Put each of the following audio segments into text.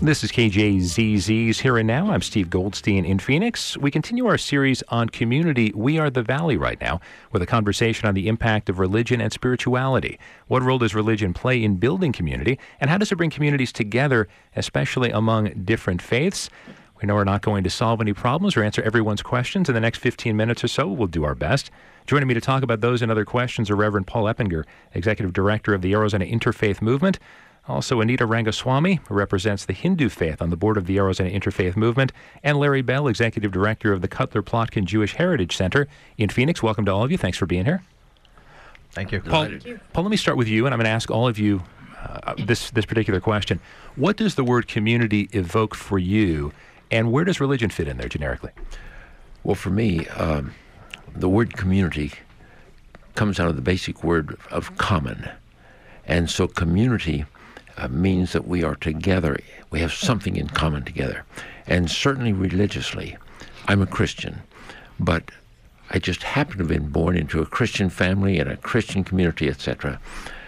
This is KJZZ's Here and Now. I'm Steve Goldstein in Phoenix. We continue our series on community, We Are the Valley, right now, with a conversation on the impact of religion and spirituality. What role does religion play in building community, and how does it bring communities together, especially among different faiths? We know we're not going to solve any problems or answer everyone's questions. In the next 15 minutes or so, we'll do our best. Joining me to talk about those and other questions are Reverend Paul Eppinger, Executive Director of the Arizona Interfaith Movement. Also, Anita Rangaswamy, who represents the Hindu faith on the board of the Arizona Interfaith Movement, and Larry Bell, Executive Director of the Cutler Plotkin Jewish Heritage Center in Phoenix. Welcome to all of you. Thanks for being here. Thank you. Paul, let me start with you, and I'm going to ask all of you this particular question. What does the word community evoke for you, and where does religion fit in there generically? Well, for me, the word community comes out of the basic word of common. And so community means that we are together. We have something in common together. And certainly religiously, I'm a Christian, but I just happen to have been born into a Christian family and a Christian community, etc.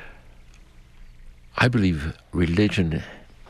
I believe religion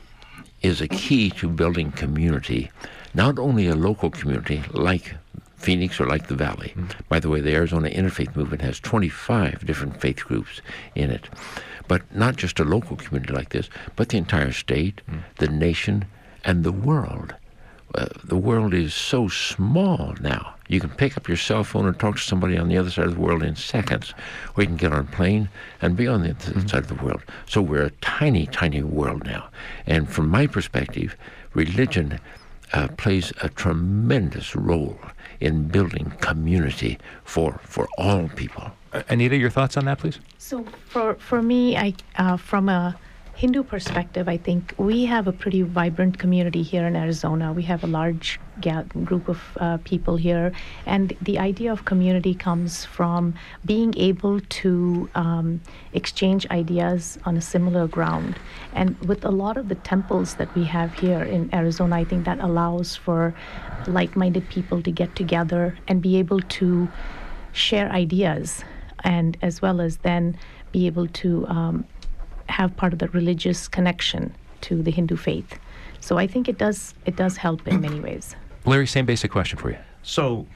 is a key to building community, not only a local community like Phoenix or like the Valley. By the way, the Arizona Interfaith Movement has 25 different faith groups in it. But not just a local community like this, but the entire state, the nation, and the world. The world is so small now. You can pick up your cell phone and talk to somebody on the other side of the world in seconds, or you can get on a plane and be on the other side of the world. So we're a tiny, tiny world now. And from my perspective, religion plays a tremendous role in building community for all people. Anita, your thoughts on that, please? So for me, from a Hindu perspective, I think we have a pretty vibrant community here in Arizona. We have a large group of people here, and the idea of community comes from being able to exchange ideas on a similar ground. And with a lot of the temples that we have here in Arizona, I think that allows for like-minded people to get together and be able to share ideas, and as well as then be able to have part of the religious connection to the Hindu faith. So I think it does help in many ways. Larry, same basic question for you. So,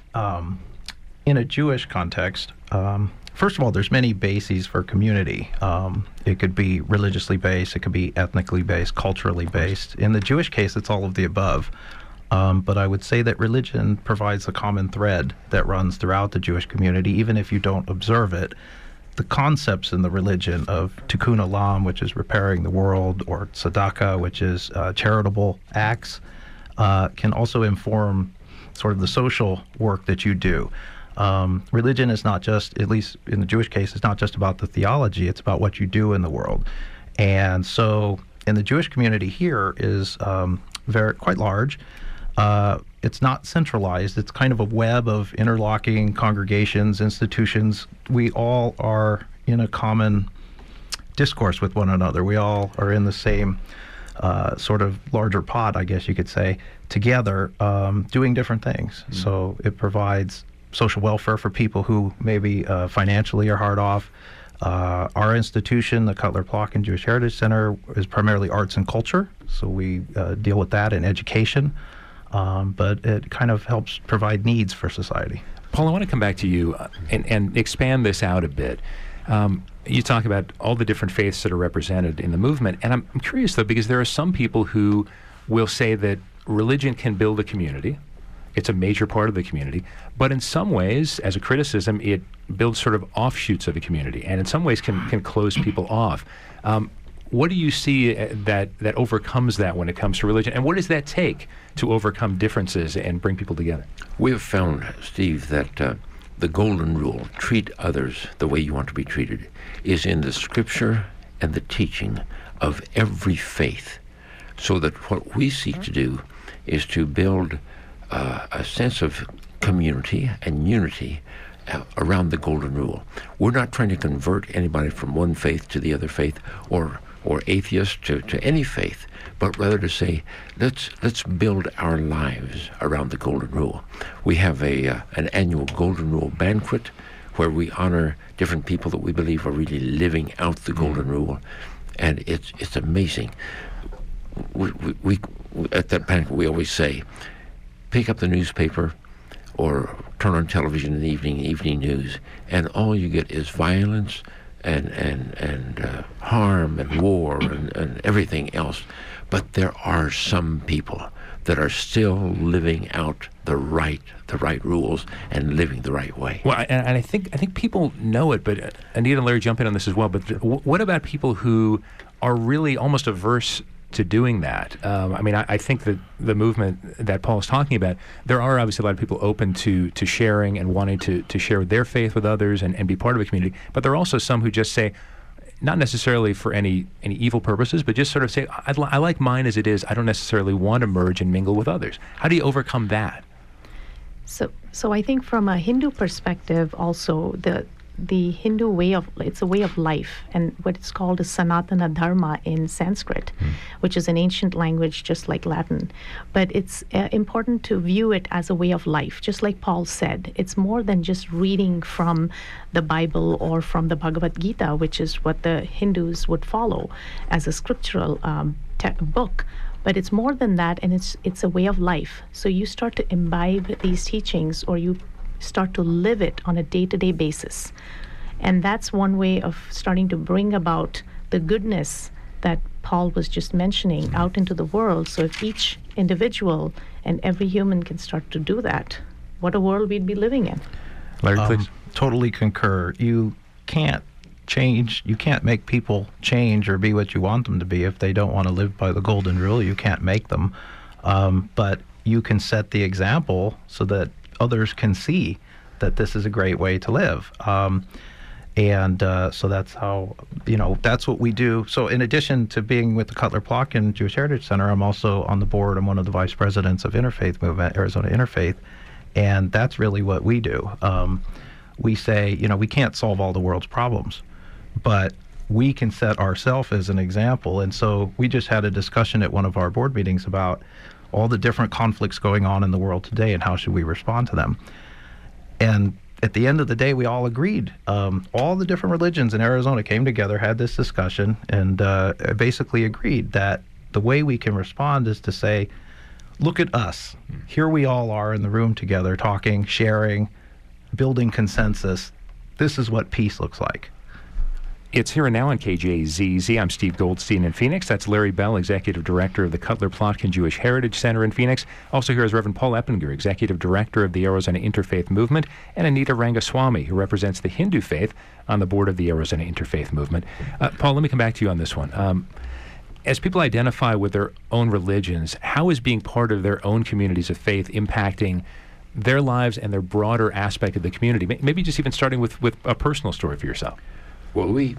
in a Jewish context, first of all, there's many bases for community. It could be religiously based, it could be ethnically based, culturally based. In the Jewish case, it's all of the above. But I would say that religion provides a common thread that runs throughout the Jewish community, even if you don't observe it. The concepts in the religion of tikkun olam, which is repairing the world, or tzedakah, which is charitable acts, can also inform sort of the social work that you do. Religion is not just, at least in the Jewish case, it's not just about the theology, it's about what you do in the world. And so in the Jewish community here is quite large. It's not centralized. It's kind of a web of interlocking congregations, institutions. We all are in a common discourse with one another. We all are in the same sort of larger pot, I guess you could say, together, doing different things. So it provides social welfare for people who maybe financially are hard off. Our institution, the Cutler Plotkin Jewish Heritage Center, is primarily arts and culture. So we deal with that in education. But it kind of helps provide needs for society. Paul, I want to come back to you and expand this out a bit. You talk about all the different faiths that are represented in the movement, and I'm curious, though, because there are some people who will say that religion can build a community. It's a major part of the community, but in some ways, as a criticism, it builds sort of offshoots of a community, and in some ways can close people off. What do you see that overcomes that when it comes to religion? And what does that take to overcome differences and bring people together? We have found, Steve, that the golden rule, treat others the way you want to be treated, is in the scripture and the teaching of every faith. So that what we seek to do is to build a sense of community and unity around the golden rule. We're not trying to convert anybody from one faith to the other faith, or atheist to any faith, but rather to say, let's build our lives around the golden rule. We have an annual golden rule banquet where we honor different people that we believe are really living out the golden rule, and it's amazing. at that banquet we always say, pick up the newspaper or turn on television in the evening news, and all you get is violence and harm and war and everything else. But there are some people that are still living out the right rules and living the right way. Well, and I think people know it, but Anita and Larry, jump in on this as well. But what about people who are really almost averse to doing that? I mean, I think that the movement that Paul is talking about, there are obviously a lot of people open to sharing and wanting to share their faith with others and be part of a community. But there are also some who just say, not necessarily for any evil purposes, but just sort of say, I like mine as it is. I don't necessarily want to merge and mingle with others. How do you overcome that? So I think from a Hindu perspective also, the Hindu way it's a way of life, and what it's called is Sanatana Dharma in Sanskrit, which is an ancient language just like Latin. But it's important to view it as a way of life, just like Paul said. It's more than just reading from the Bible or from the Bhagavad Gita, which is what the Hindus would follow as a scriptural book. But it's more than that, and it's a way of life. So you start to imbibe these teachings, or you start to live it on a day-to-day basis. And that's one way of starting to bring about the goodness that Paul was just mentioning out into the world. So if each individual and every human can start to do that, what a world we'd be living in. Larry, please. Totally concur. You can't make people change or be what you want them to be if they don't want to live by the golden rule. You can't make them. But you can set the example so that others can see that this is a great way to live. So that's how, that's what we do. So in addition to being with the Cutler Plotkin Jewish Heritage Center, I'm also on the board. I'm one of the vice presidents of Interfaith Movement, Arizona Interfaith, and that's really what we do. We say, we can't solve all the world's problems, but we can set ourselves as an example. And so we just had a discussion at one of our board meetings about all the different conflicts going on in the world today and how should we respond to them. And at the end of the day, we all agreed. All the different religions in Arizona came together, had this discussion, and basically agreed that the way we can respond is to say, look at us. Here we all are in the room together, talking, sharing, building consensus. This is what peace looks like. It's Here and Now on KJZZ. I'm Steve Goldstein in Phoenix. That's Larry Bell, Executive Director of the Cutler Plotkin Jewish Heritage Center in Phoenix. Also here is Reverend Paul Eppinger, Executive Director of the Arizona Interfaith Movement, and Anita Rangaswamy, who represents the Hindu faith on the board of the Arizona Interfaith Movement. Paul, let me come back to you on this one. As people identify with their own religions, how is being part of their own communities of faith impacting their lives and their broader aspect of the community? Maybe just even starting with a personal story for yourself. Well, we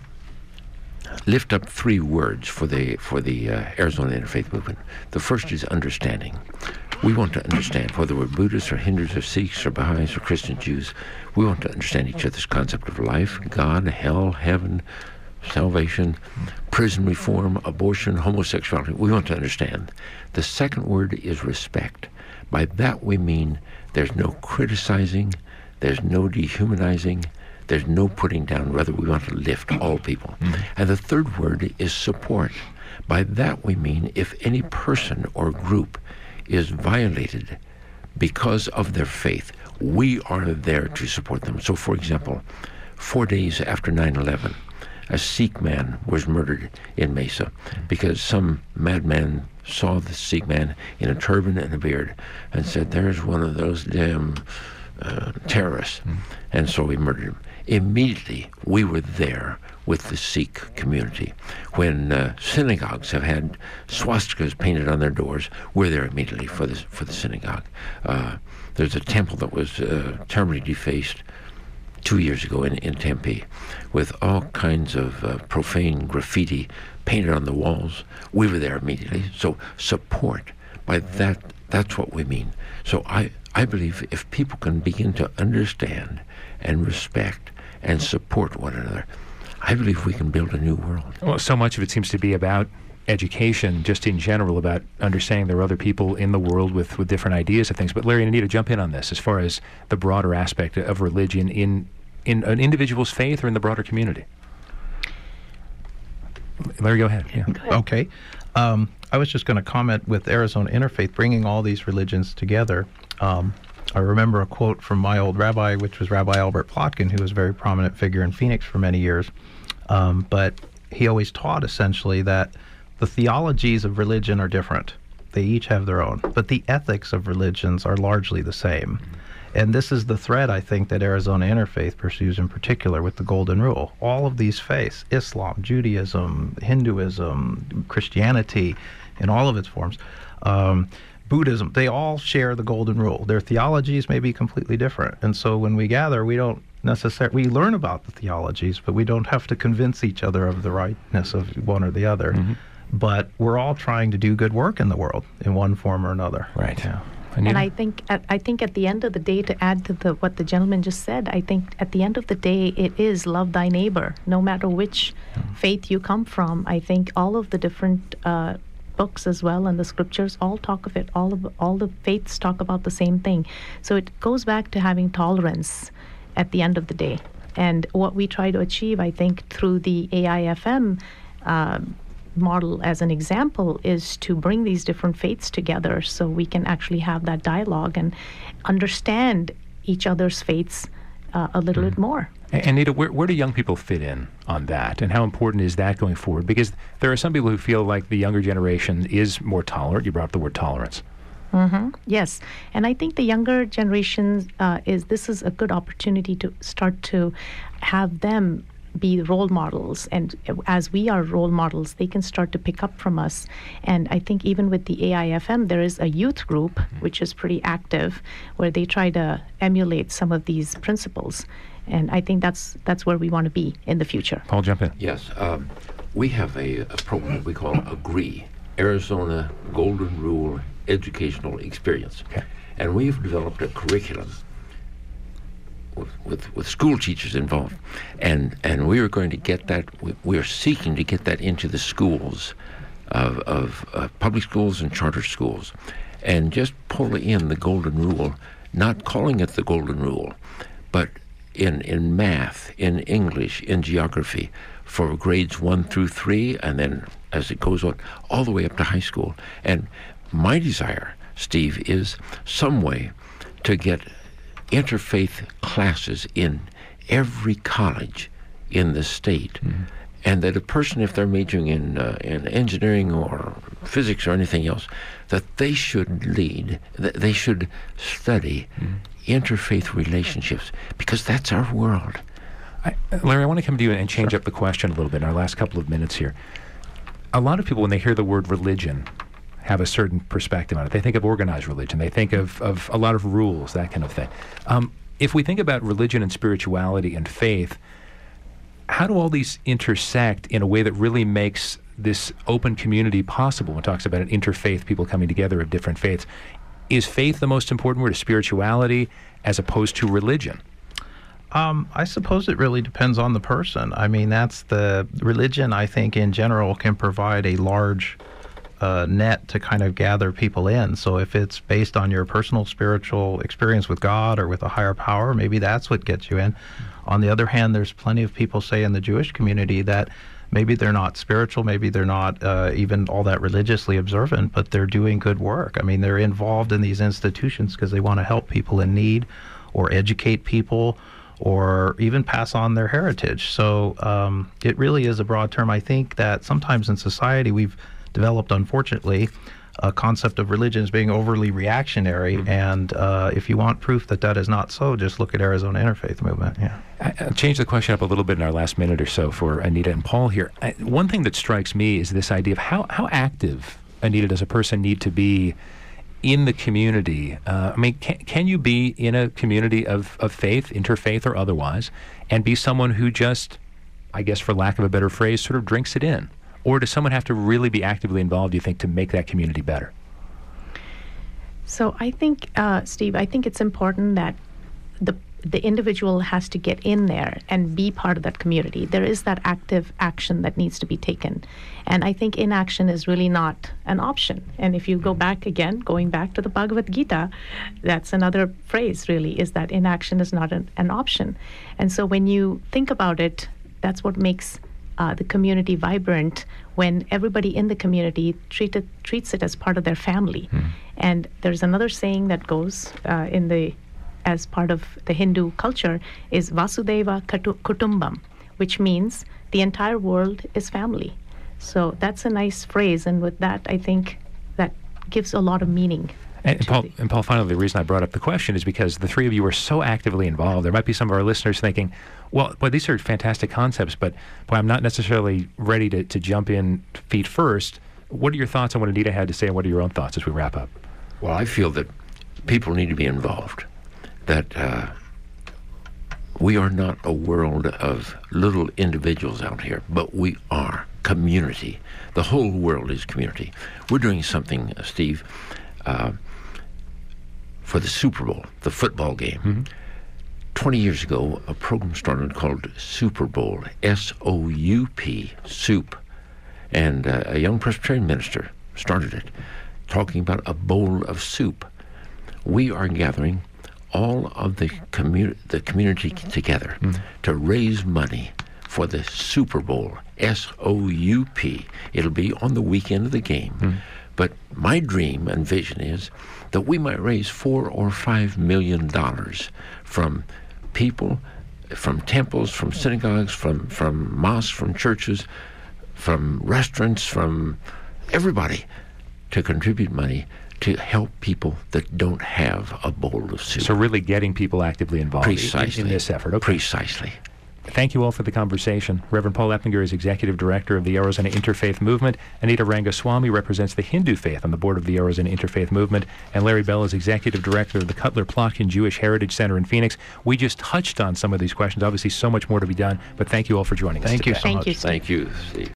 lift up three words for the Arizona Interfaith Movement. The first is understanding. We want to understand, whether we're Buddhists or Hindus or Sikhs or Baha'is or Christian Jews, we want to understand each other's concept of life, God, hell, heaven, salvation, prison reform, abortion, homosexuality. We want to understand. The second word is respect. By that we mean there's no criticizing, there's no dehumanizing, there's no putting down. Rather, we want to lift all people. And the third word is support. By that we mean if any person or group is violated because of their faith, we are there to support them. So, for example, 4 days after 9/11, a Sikh man was murdered in Mesa because some madman saw the Sikh man in a turban and a beard and said, "There's one of those damn terrorists." And so he murdered him. Immediately, we were there with the Sikh community. When synagogues have had swastikas painted on their doors, we're there immediately for the synagogue. There's a temple that was terribly defaced 2 years ago in Tempe, with all kinds of profane graffiti painted on the walls. We were there immediately. So support, by that's what we mean. So I believe if people can begin to understand and respect and support one another, I believe we can build a new world. Well, so much of it seems to be about education, just in general, about understanding there are other people in the world with different ideas of things. But Larry and Anita, jump in on this as far as the broader aspect of religion in an individual's faith or in the broader community. Larry, go ahead. Yeah. Okay. I was just going to comment with Arizona Interfaith, bringing all these religions together. I remember a quote from my old rabbi, which was Rabbi Albert Plotkin, who was a very prominent figure in Phoenix for many years. But he always taught essentially that the theologies of religion are different. They each have their own. But the ethics of religions are largely the same. And this is the thread, I think, that Arizona Interfaith pursues in particular with the Golden Rule. All of these faiths, Islam, Judaism, Hinduism, Christianity, in all of its forms, Buddhism, they all share the Golden Rule. Their theologies may be completely different. And so when we gather, we don't necessarily, we learn about the theologies, but we don't have to convince each other of the rightness of one or the other. Mm-hmm. But we're all trying to do good work in the world in one form or another. Right. Yeah. And I think at the end of the day, to add to what the gentleman just said, I think at the end of the day, it is love thy neighbor, no matter which faith you come from. I think all of the different books as well and the scriptures all talk of it. All the faiths talk about the same thing. So it goes back to having tolerance at the end of the day. And what we try to achieve, I think, through the AIFM model as an example is to bring these different faiths together so we can actually have that dialogue and understand each other's faiths a little bit more. And Anita, where do young people fit in on that, and how important is that going forward? Because there are some people who feel like the younger generation is more tolerant. You brought up the word tolerance. Mm-hmm. Yes, and I think the younger generation this is a good opportunity to start to have them be role models, and as we are role models, they can start to pick up from us. And I think even with the AIFM, there is a youth group which is pretty active, where they try to emulate some of these principles. And I think that's where we want to be in the future. Paul, jump in. Yes, we have a program we call AGREE, Arizona Golden Rule Educational Experience, and we've developed a curriculum with school teachers involved, and we are going to get that. We are seeking to get that into the schools of public schools and charter schools, and just pull in the Golden Rule, not calling it the Golden Rule, but in math, in English, in geography, for grades 1 through 3, and then as it goes on all the way up to high school. And my desire, Steve, is some way to get interfaith classes in every college in the state, and that a person, if they're majoring in engineering or physics or anything else, that they should they should study interfaith relationships, because that's our world. Larry, I want to come to you and change up the question a little bit in our last couple of minutes here. A lot of people, when they hear the word religion, have a certain perspective on it. They think of organized religion. They think of a lot of rules, that kind of thing. If we think about religion and spirituality and faith, how do all these intersect in a way that really makes this open community possible? When it talks about an interfaith, people coming together of different faiths. Is faith the most important word, spirituality, as opposed to religion? I suppose it really depends on the person. I mean, that's the religion, I think, in general, can provide a large net to kind of gather people in. So if it's based on your personal spiritual experience with God or with a higher power, maybe that's what gets you in. On the other hand, there's plenty of people, say, in the Jewish community that maybe they're not spiritual, maybe they're not even all that religiously observant, but they're doing good work. I mean, they're involved in these institutions because they want to help people in need or educate people or even pass on their heritage. So it really is a broad term. I think that sometimes in society we've developed, unfortunately, a concept of religion as being overly reactionary, and if you want proof that that is not so, just look at Arizona Interfaith Movement. Yeah. I'll change the question up a little bit in our last minute or so for Anita and Paul here. One thing that strikes me is this idea of how active, Anita, does a person need to be in the community? I mean, can you be in a community of faith, interfaith or otherwise, and be someone who just, I guess for lack of a better phrase, sort of drinks it in? Or does someone have to really be actively involved, do you think, to make that community better? So I think, Steve, I think it's important that the individual has to get in there and be part of that community. There is that active action that needs to be taken. And I think inaction is really not an option. And if you go back again, going back to the Bhagavad Gita, that's another phrase really, is that inaction is not an option. And so when you think about it, that's what makes the community vibrant when everybody in the community treats it as part of their family. And there's another saying that goes as part of the Hindu culture is Vasudeva Kutumbam, which means the entire world is family. So that's a nice phrase, and with that, I think that gives a lot of meaning. And Paul, finally, the reason I brought up the question is because the three of you are so actively involved. There might be some of our listeners thinking, well, boy, these are fantastic concepts, but boy, I'm not necessarily ready to jump in feet first. What are your thoughts on what Anita had to say, and what are your own thoughts as we wrap up? Well, I feel that people need to be involved, that we are not a world of little individuals out here, but we are community. The whole world is community. We're doing something, Steve, for the Super Bowl, the football game. 20 years ago, a program started called Super Bowl, S-O-U-P, soup. And a young Presbyterian minister started it, talking about a bowl of soup. We are gathering all of the community together to raise money for the Super Bowl, S-O-U-P. It'll be on the weekend of the game. But my dream and vision is that we might raise $4 or $5 million from people, from temples, from synagogues, from mosques, from churches, from restaurants, from everybody, to contribute money to help people that don't have a bowl of soup. So really getting people actively involved in this effort. Okay. Precisely. Thank you all for the conversation. Reverend Paul Eppinger is Executive Director of the Arizona Interfaith Movement. Anita Rangaswamy represents the Hindu faith on the board of the Arizona Interfaith Movement. And Larry Bell is Executive Director of the Cutler Plotkin Jewish Heritage Center in Phoenix. We just touched on some of these questions. Obviously, so much more to be done. But thank you all for joining us today. Thank you so much. Thank you, Steve. Thank you, Steve.